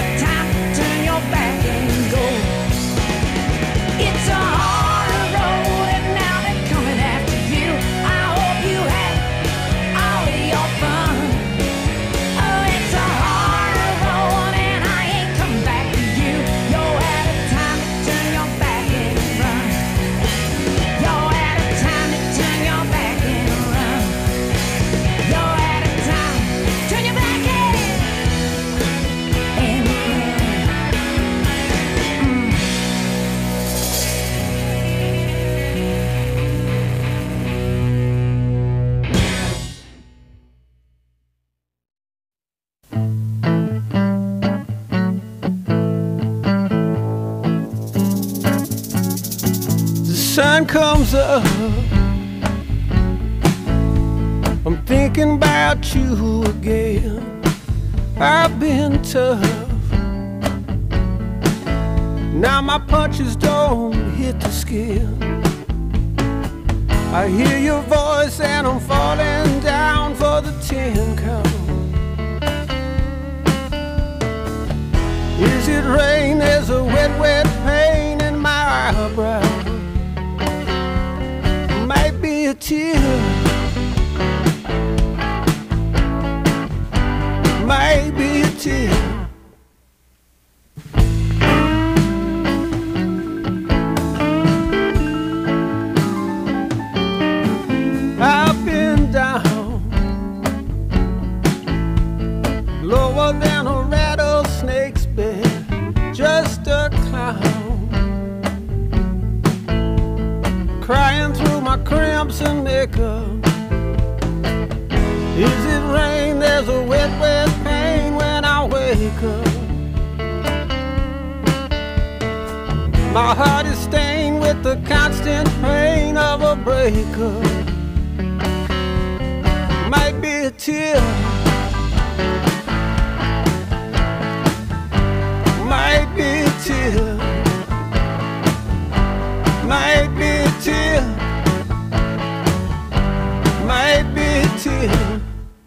sun comes up, I'm thinking about you again. I've been tough, now my punches don't hit the skin. I hear your voice and I'm falling down for the 10 count. Is it rain? There's a wet, wet pain in my eyebrow. Might be a tear, might be a tear. I've been down, lower than a rattlesnake's bed, just a clown, crying through my crimps and makeup. Is it rain? There's a wet, wet pain when I wake up. My heart is stained with the constant pain of a breakup. Might be a tear, might be a tear, might be a tear, might be a tear.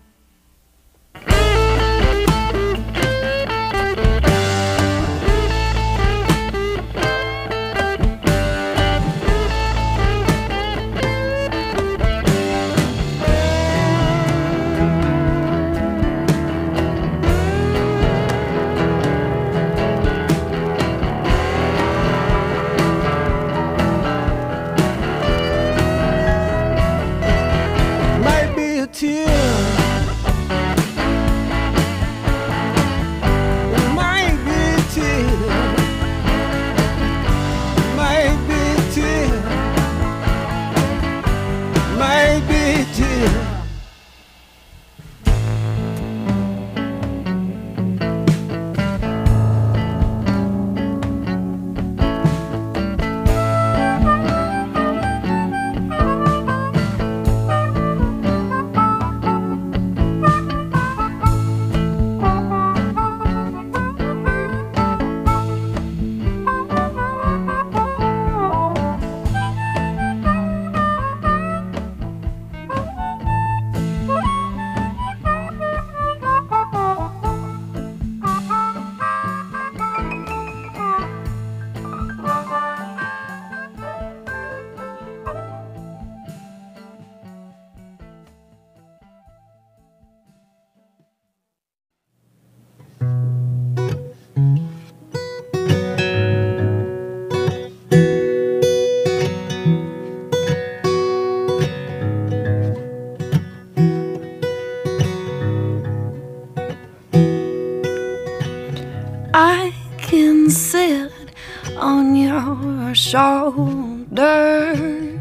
I can sit on your shoulder.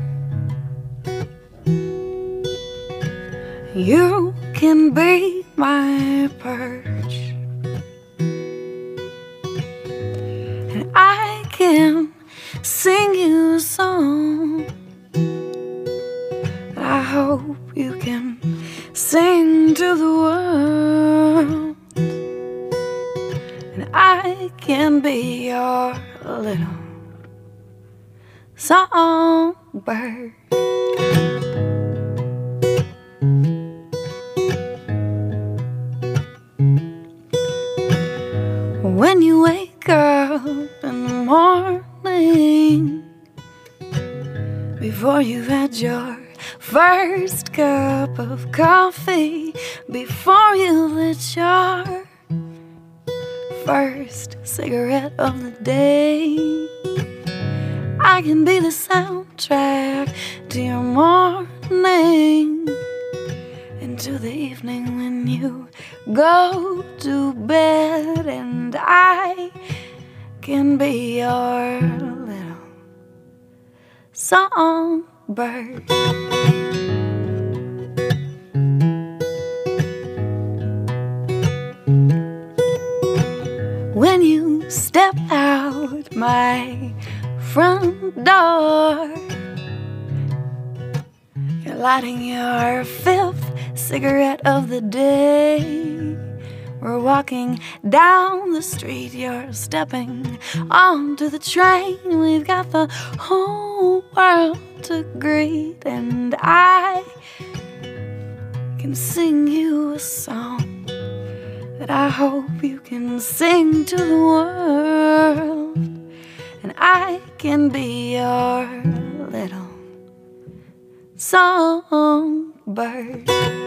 You can be my perch, and I can sing you a song that I hope you can sing to the world. I can be your little songbird. When when you wake up in the morning, before you've had your first cup of coffee, before you lit your first cigarette of the day. I can be the soundtrack to your morning, into the evening when you go to bed, and I can be your little songbird. When you step out my front door, you're lighting your fifth cigarette of the day. We're walking down the street, you're stepping onto the train. We've got the whole world to greet, and I can sing you a song that I hope you can sing to the world. And I can be your little songbird.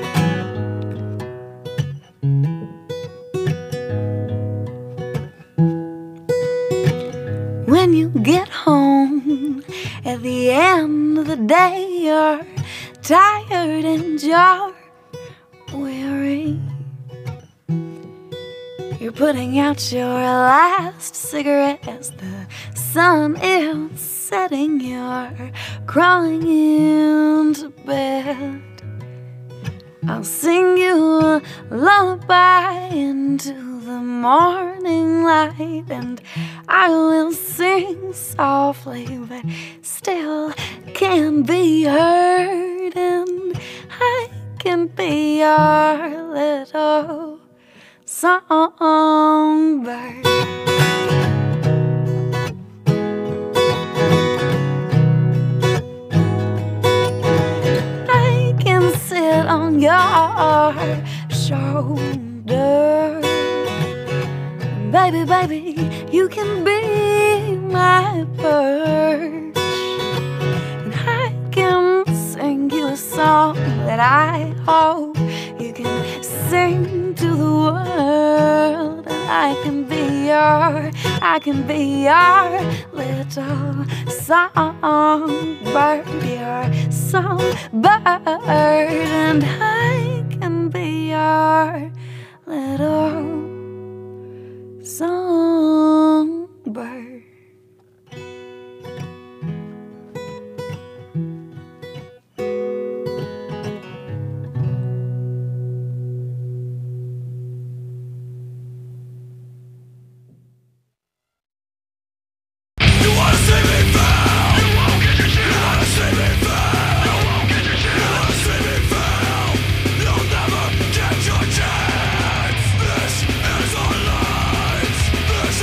When you get home at the end of the day, you're tired and you're weary. You're putting out your last cigarette as the sun is setting. You're crawling into bed. I'll sing you a lullaby into the morning light, and I will sing softly but still can be heard, and I can be your little songbird. I can sit on your shoulder. Baby, baby, you can be my perch, and I can sing you a song that I hope you can sing to the world. And I can be your little songbird, your songbird, and I can be your little songbird. This is our lives. This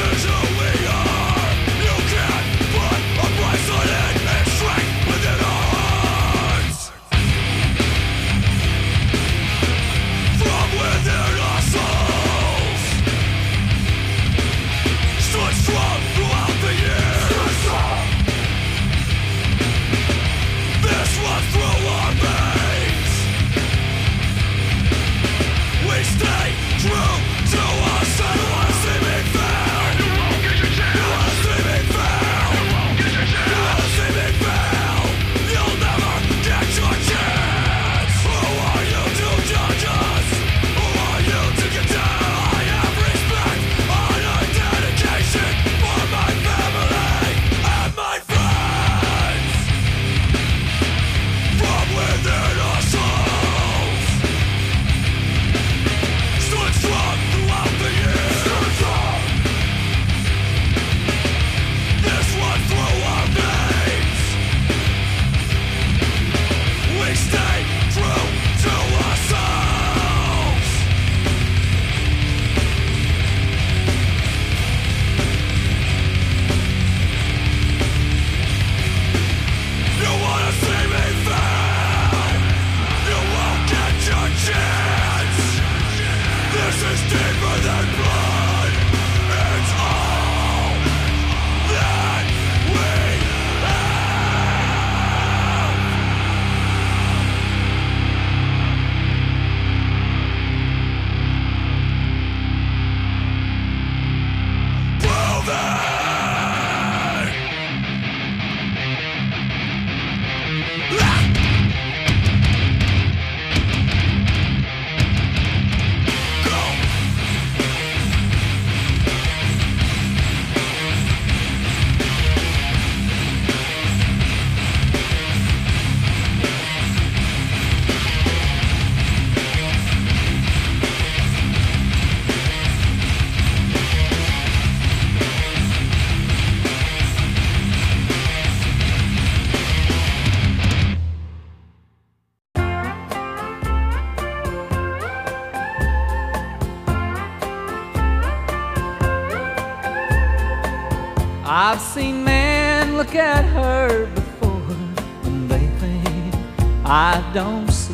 I've seen men look at her before and they think I don't see.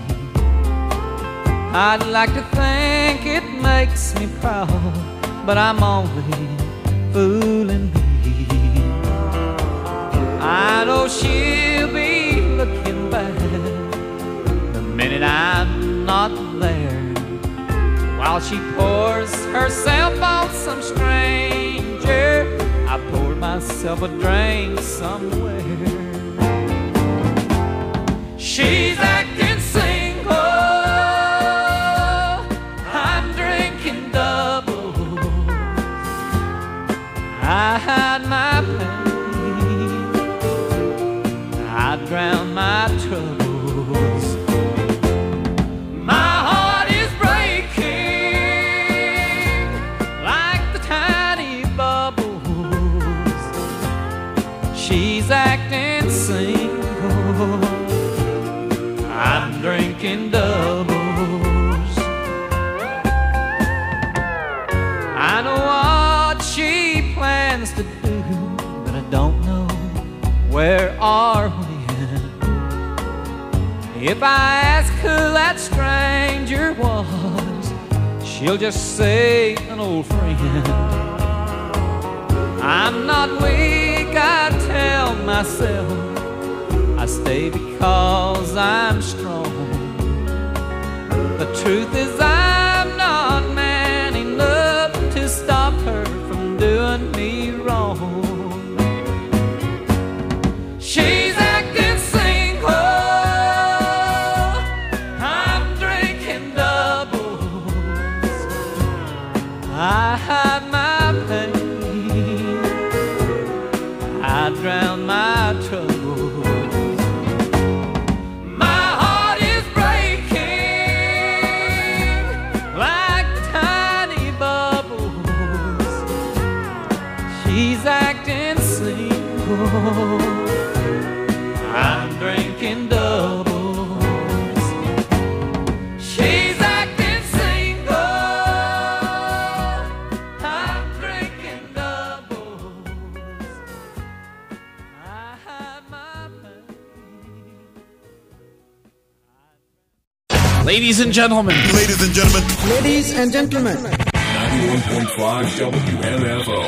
I'd like to think it makes me proud, but I'm only fooling me. I know she'll be looking back the minute I'm not there, while she pours herself on some stranger. I poured myself a drink somewhere. She's acting single, I'm drinking doubles. I hide my pain, I drown my troubles. My heart is breaking like the tiny bubbles. She's acting single, I'm drinking doubles. I know what she plans to do, but I don't know where or when. If I ask who that stranger was, she'll just say an old friend. I'm not weak, I tell myself. I stay because I'm strong. The truth is I'm not man enough to stop her from doing me wrong. She's acting single, I'm drinking doubles. I hide my pain, I drown my troubles. She's acting single, I'm drinking doubles. She's acting single, I'm drinking doubles. I hide my pain. Ladies and gentlemen. Ladies and gentlemen. Ladies and gentlemen. 91.5 WMFO.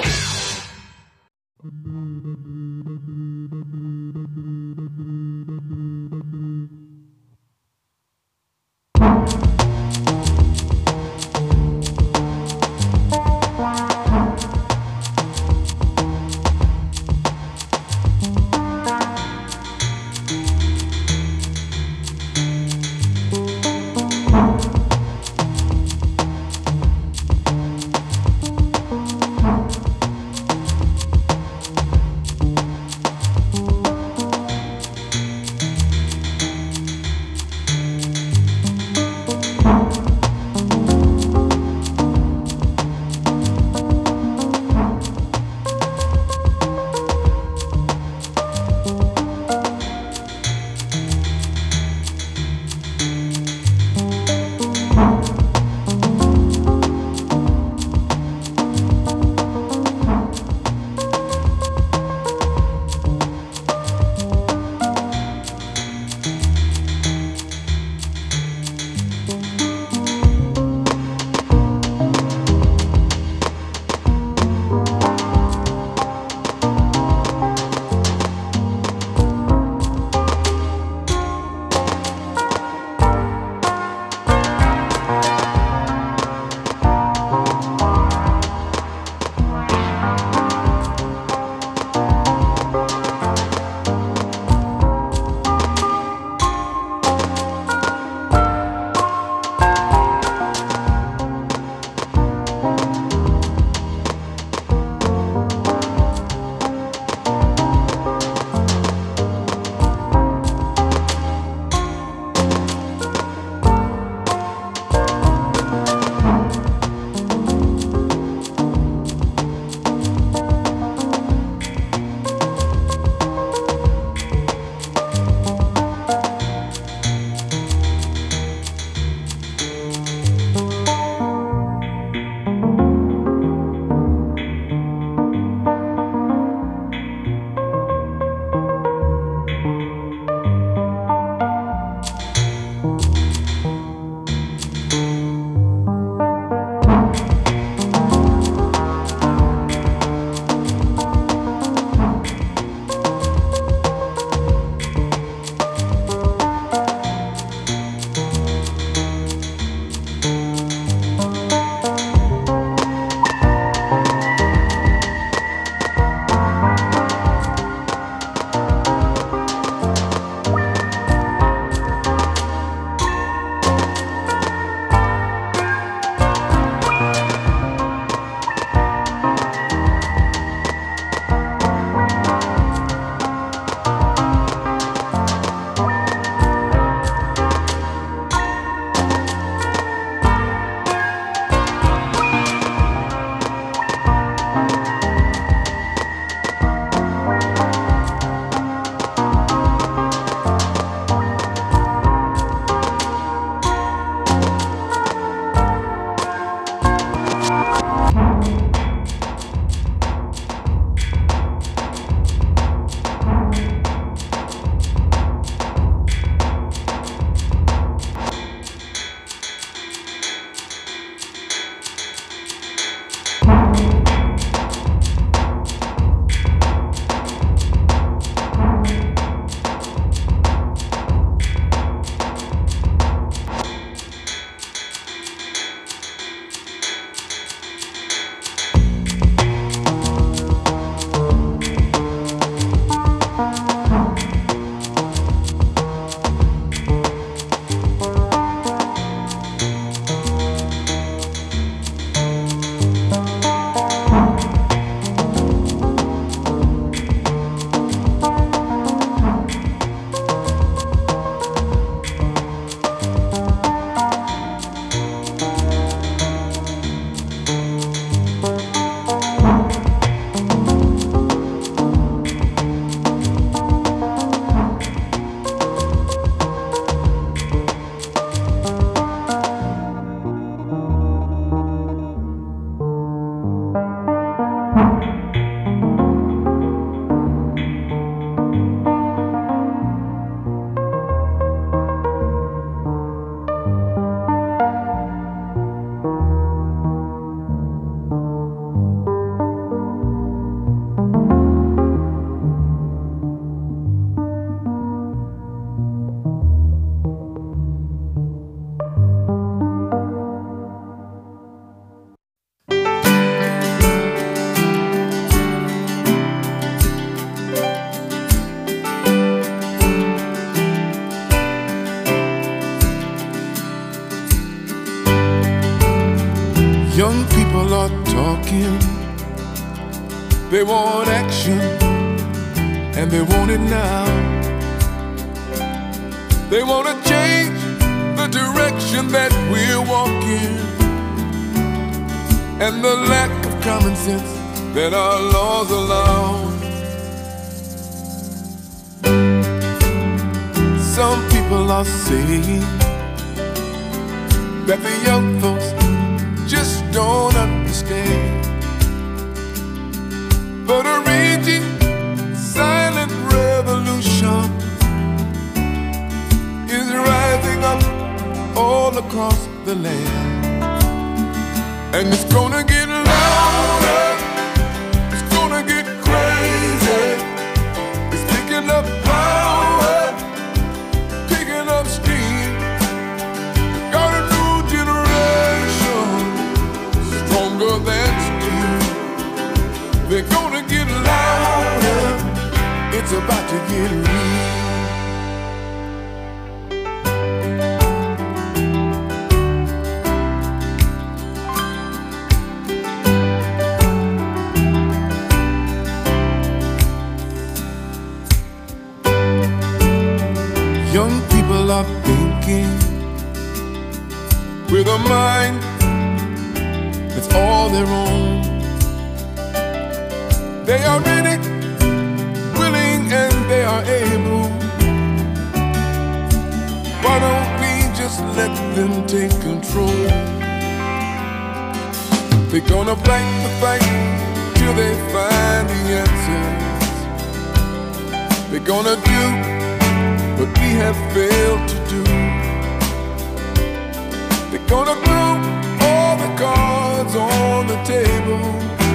They want action, and they want it now. They want to change the direction that we're walking, and the lack of common sense that our laws allow. Some people are saying that the young folks just don't understand, but a raging silent revolution is rising up all across the land, and it's gonna get louder, it's gonna get crazy, it's picking up power, picking up steam. Got a new generation, stronger than steel. They're gonna get louder, it's about to get real. Young people are thinking with a mind that's all their own. They are ready, willing, and they are able. Why don't we just let them take control? They're gonna fight the fight till they find the answers. They're gonna do what we have failed to do. They're gonna throw all the cards on the table.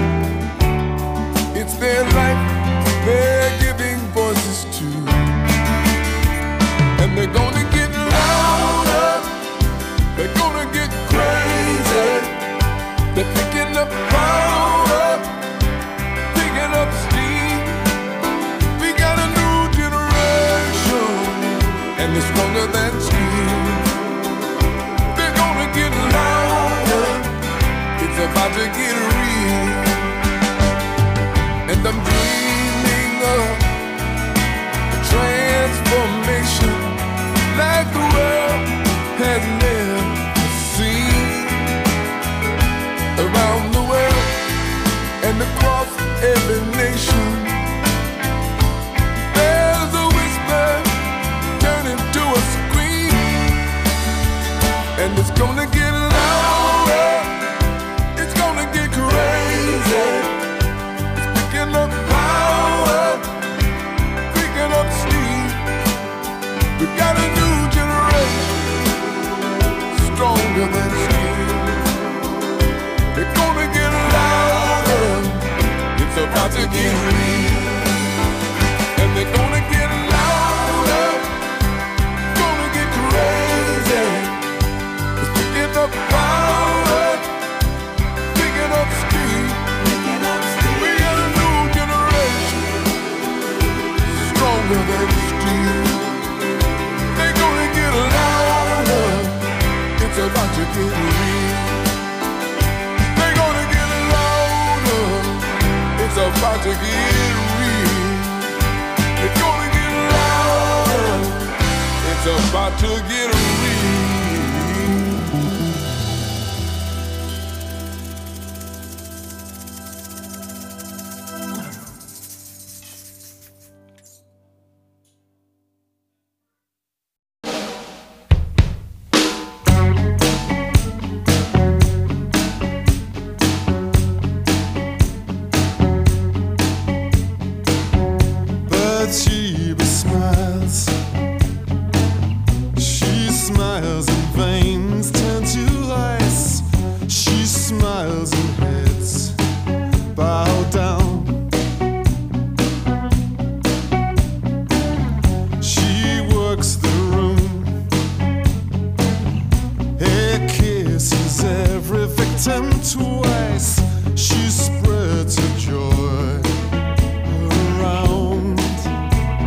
It's their life they're giving voices to, and they're gonna get louder, they're gonna get crazy. They're picking up power, picking up steam. We got a new generation, and it's stronger than steel. They're gonna get louder, it's about to get real. And I'm dreaming of a transformation like the world has never seen. Around the world and across every nation, there's a whisper turning to a scream, and it's gonna get louder, it's gonna get crazy. Picking up power, picking up steam. We got a new generation, stronger than steel. They're gonna get louder, it's about to get real. And they're gonna get louder, gonna get crazy. It's picking up power, picking up steam. Stronger than steel. They're gonna get louder, it's about to get real. They're gonna get louder, it's about to get real. They're gonna get louder, it's about to get real. Sheba smiles. She smiles and veins turn to ice. She smiles and heads bow down. She works the room. Her kisses every victim twice. She spreads her joy around.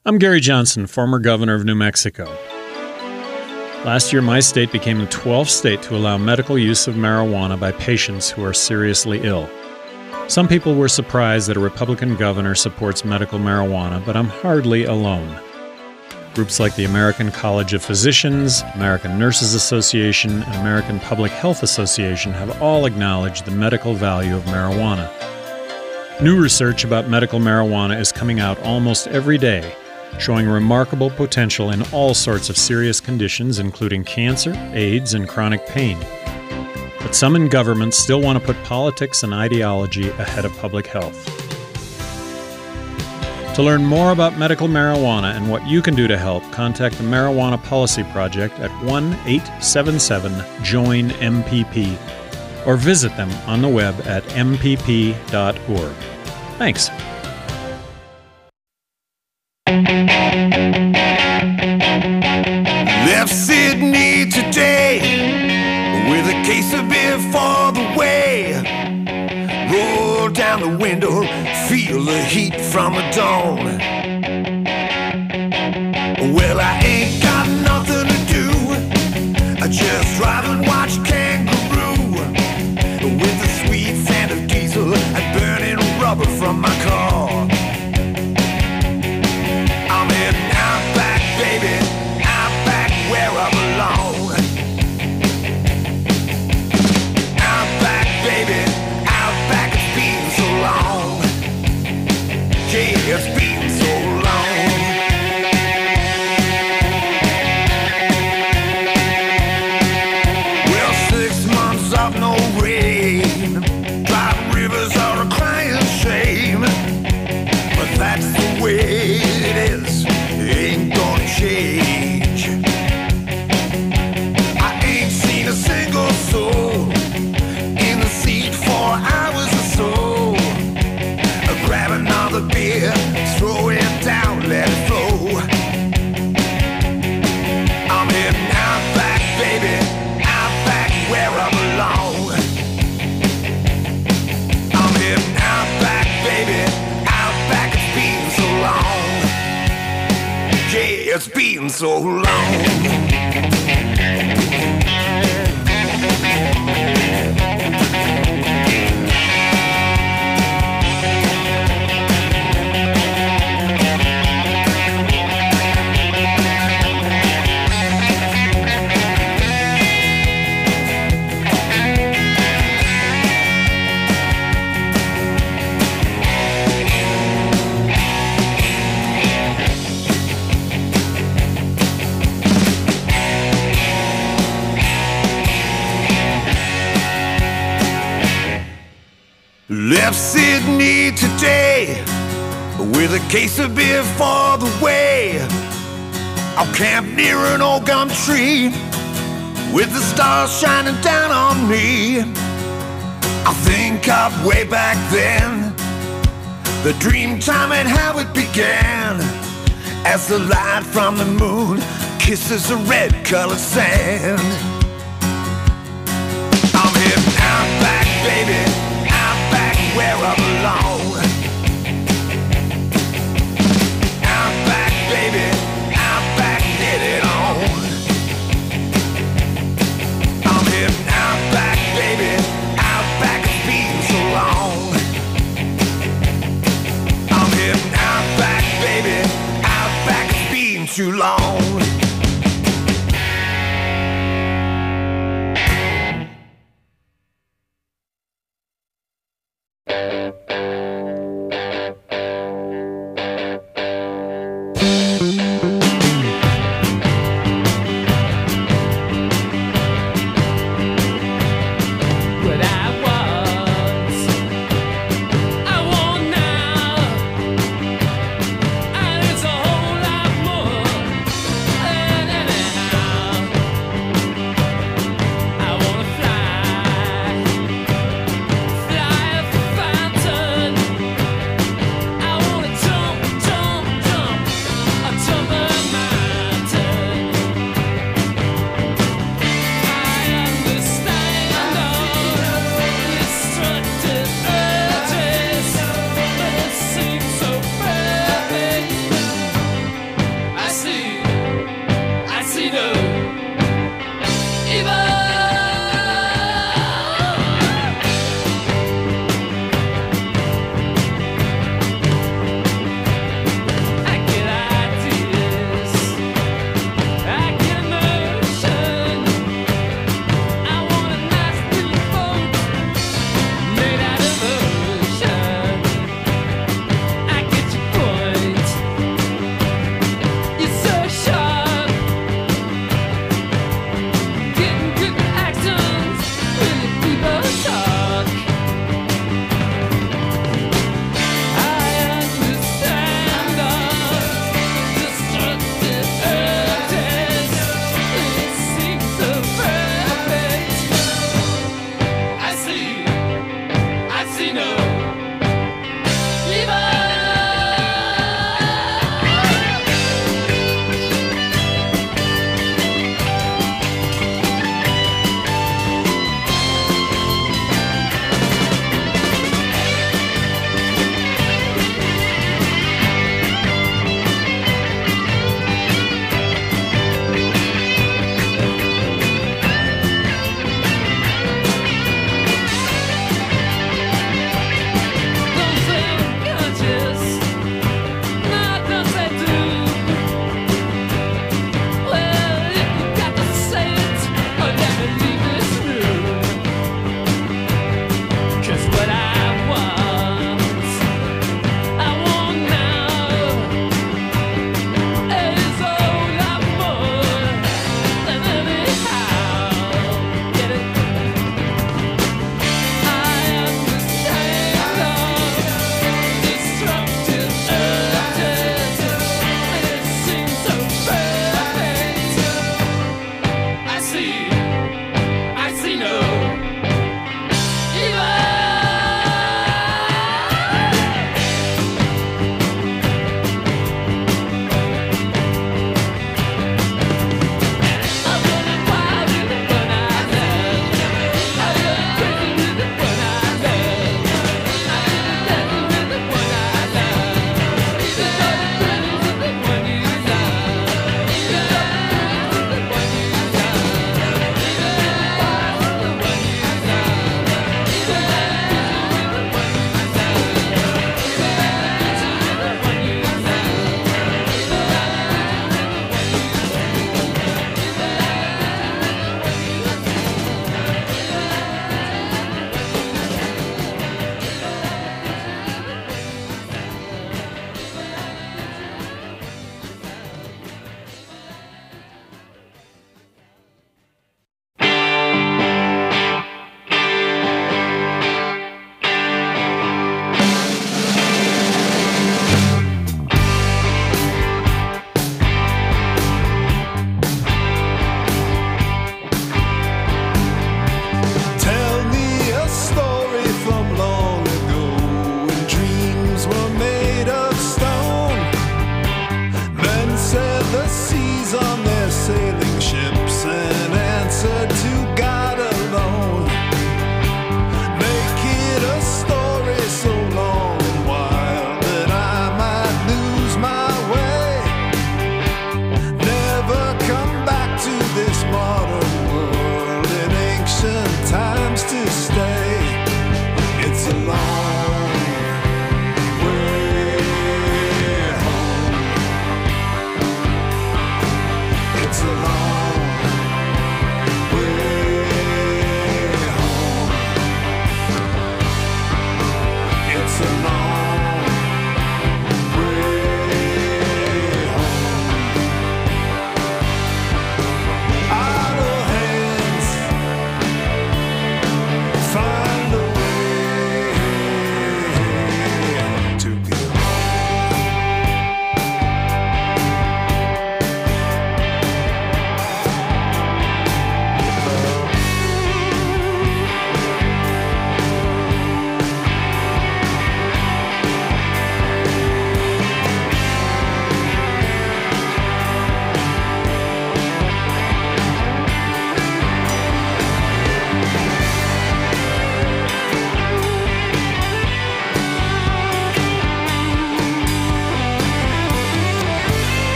I'm Gary Johnson, former governor of New Mexico. Last year, my state became the 12th state to allow medical use of marijuana by patients who are seriously ill. Some people were surprised that a Republican governor supports medical marijuana, but I'm hardly alone. Groups like the American College of Physicians, American Nurses Association, and American Public Health Association have all acknowledged the medical value of marijuana. New research about medical marijuana is coming out almost every day, showing remarkable potential in all sorts of serious conditions, including cancer, AIDS, and chronic pain. But some in government still want to put politics and ideology ahead of public health. To learn more about medical marijuana and what you can do to help, contact the Marijuana Policy Project at 1-877-JOIN-MPP or visit them on the web at mpp.org. Thanks. Left Sydney today with a case of beer for the way. Roll down the window, feel the heat from the dawn. Well, I ain't got nothing to do, I just drive and watch Kangaroo with the sweet scent of diesel and burning rubber from my car. I'm heading out back, baby, out back where I belong. Out back, baby, out back, it's been so long. Yeah, it's been so long. Well, 6 months of no rain, driving rivers are a crying shame. But that's the way it is, it ain't gonna change. I ain't seen a single soul in the seat for hours or so. Grab another beer, throw it down, let it flow. I'm heading out back, baby, out back where I belong. I'm heading out back, baby, out back, it's been so long. Yeah, it's been so long. Left Sydney today with a case of beer for the way. I'll camp near an old gum tree with the stars shining down on me. I think of way back then, the dream time and how it began, as the light from the moon kisses the red-colored sand. I'm heading out back, baby, where I belong. Out back, baby, out back, get it on. I'm heading out back, baby, out back, it's been so long. I'm heading out back, baby, out back, it's been too long.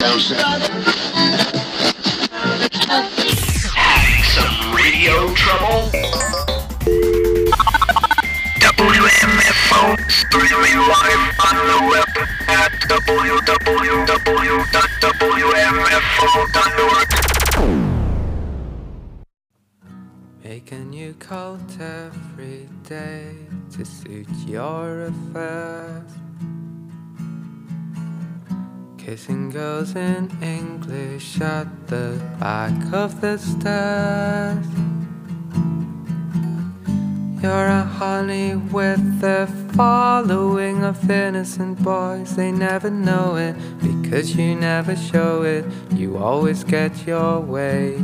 Having some radio trouble? WMFO streaming live on the web at www.wmfo.org. Make a new cult every day to suit your affairs. Kissing girls in English at the back of the stairs. You're a honey with a following of innocent boys. They never know it because you never show it. You always get your way.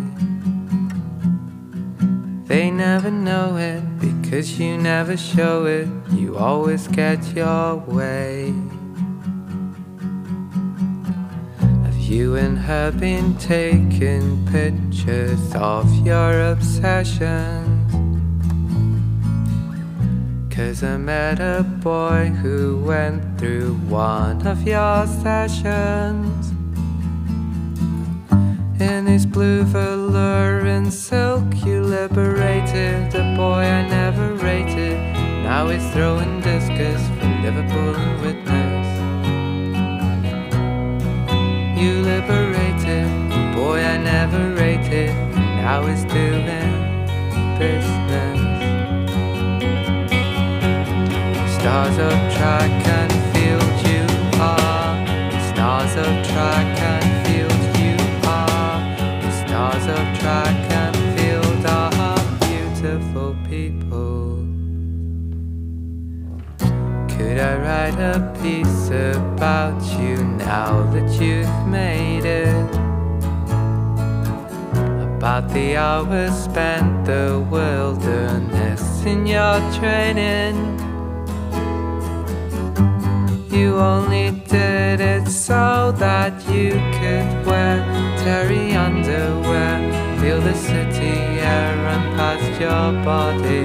They never know it because you never show it. You always get your way. Have you and her been taking pictures of your obsessions? 'Cause I met a boy who went through one of your sessions. In his blue velour and silk you liberated a boy I never rated. Now he's throwing discus from Liverpool and Witness. You liberated a boy I never rated. Now he's doing business. Stars of track and field you are. Stars of track and field you are. Stars of track and field are beautiful people. Could I write a piece about you now that you've made it? About the hours spent the wilderness in your training. You only did it so that you could wear terry underwear, feel the city air run past your body.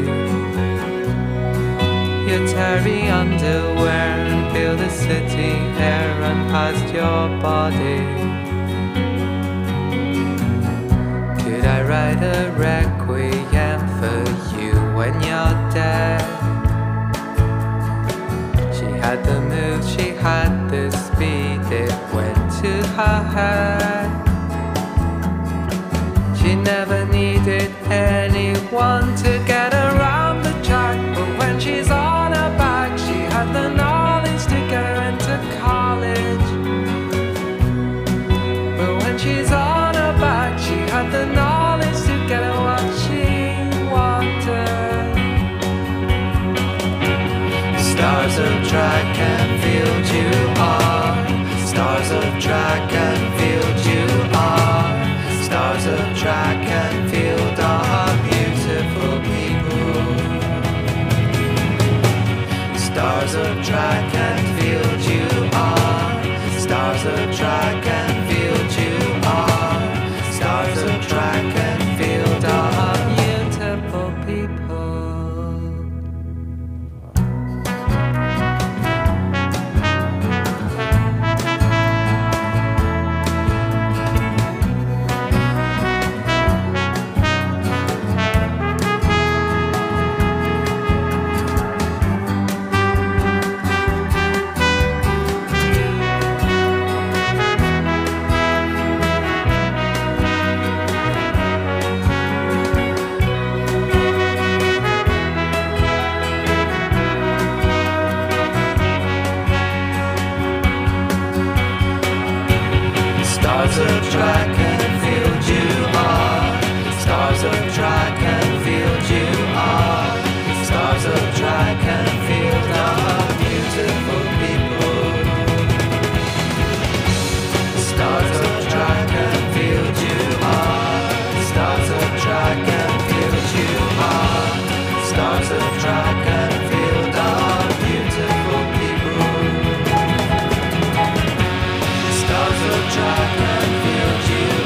Your terry underwear and feel the city air run past your body. Could I write a requiem for you when you're dead? Had the move, she had the speed, it went to her head. She never needed anyone to get around the track, but when she's on her back, she had the knowledge to get her into college. But when she's on her back, she had the knowledge to get her what she wanted. Stars of track and field you are. Stars of track and field you are. Stars of track and field are beautiful people. Stars of track and field you are. Stars of track and field you are. Stars of track and field are beautiful people. Stars of track and field you are. Stars of track and field you are. Stars of track and field are beautiful people. Stars of track and field you are. Stars of track and field you are. Stars of track and field are beautiful people. Stars of track and field you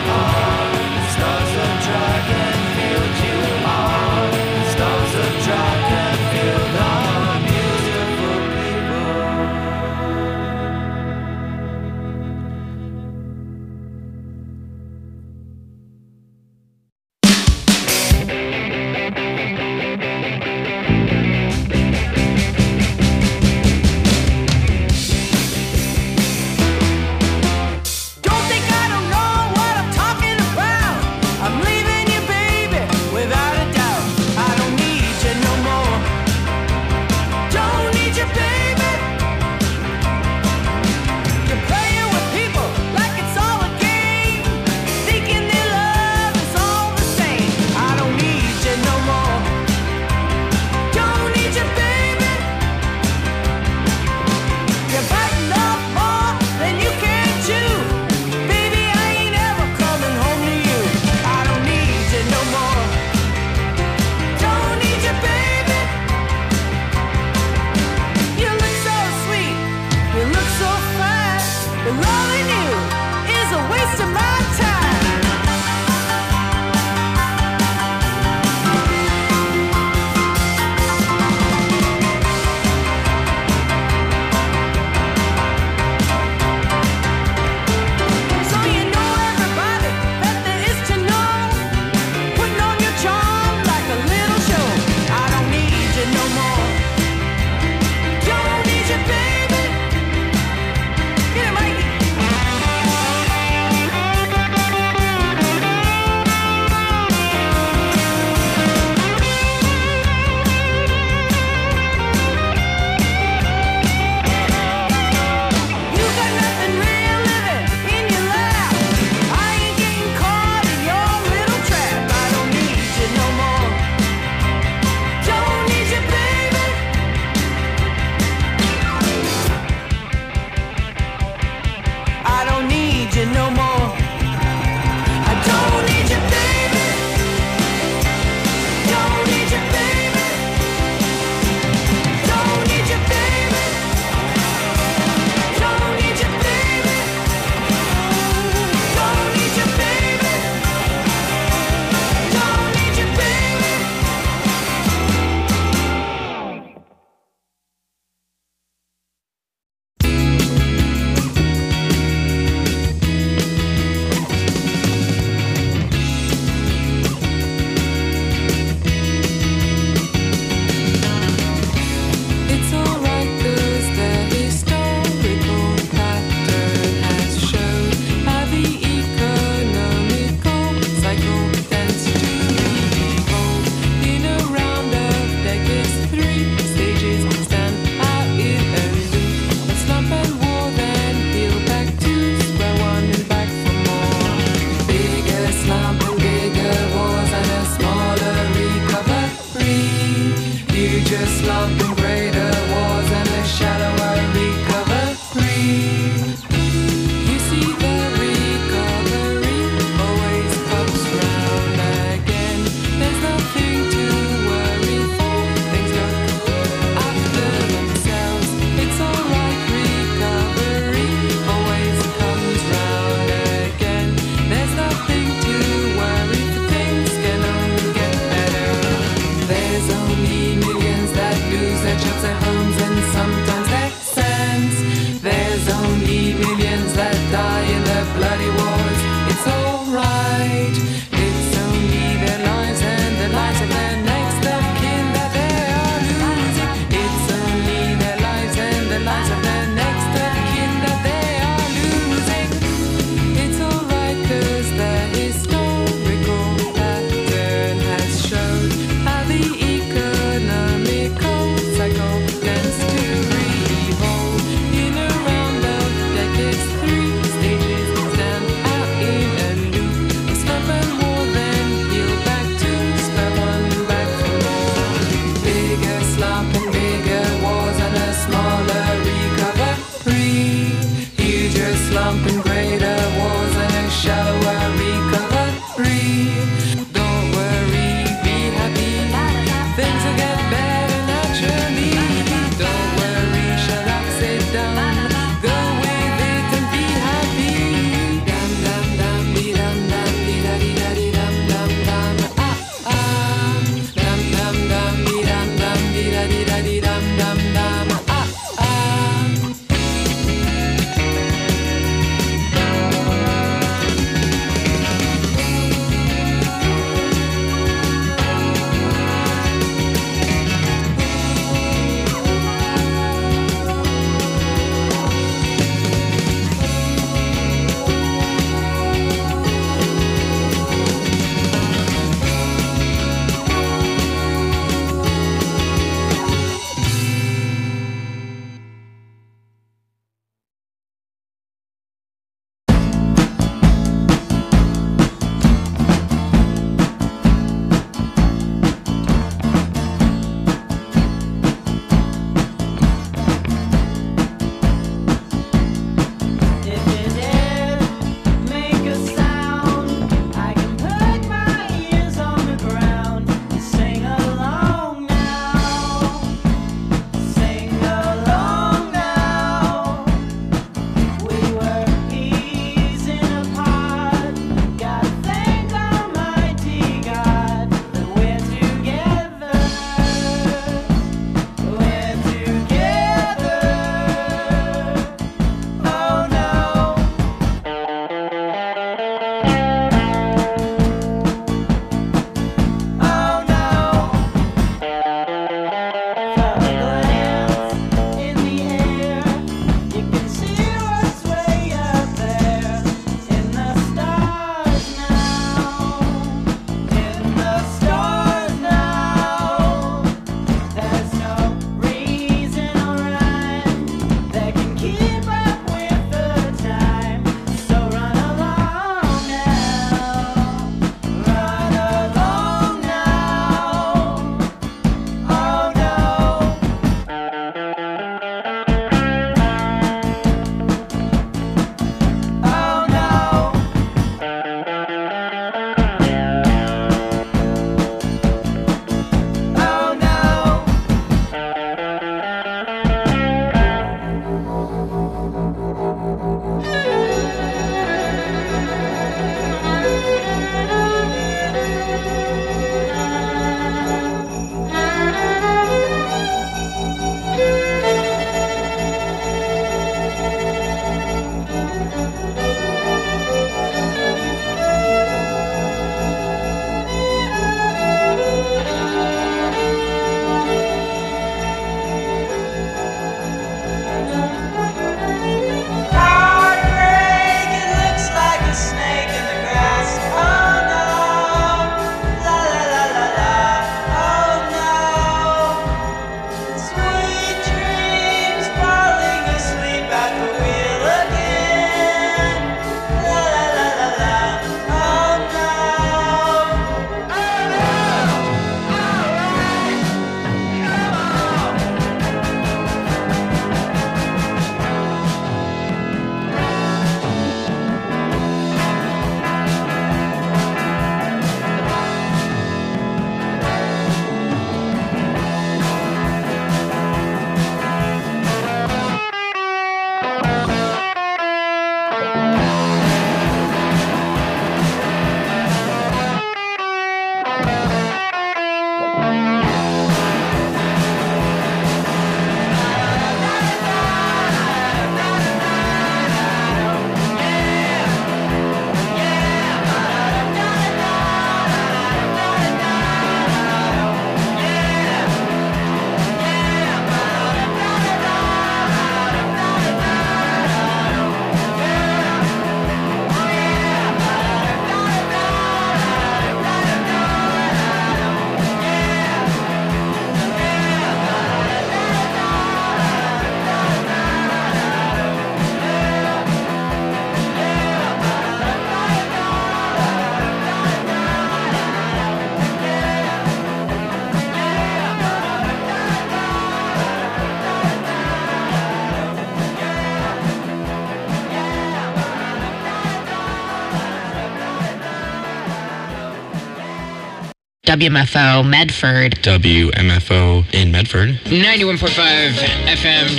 WMFO Medford. WMFO in Medford. 91.5 FM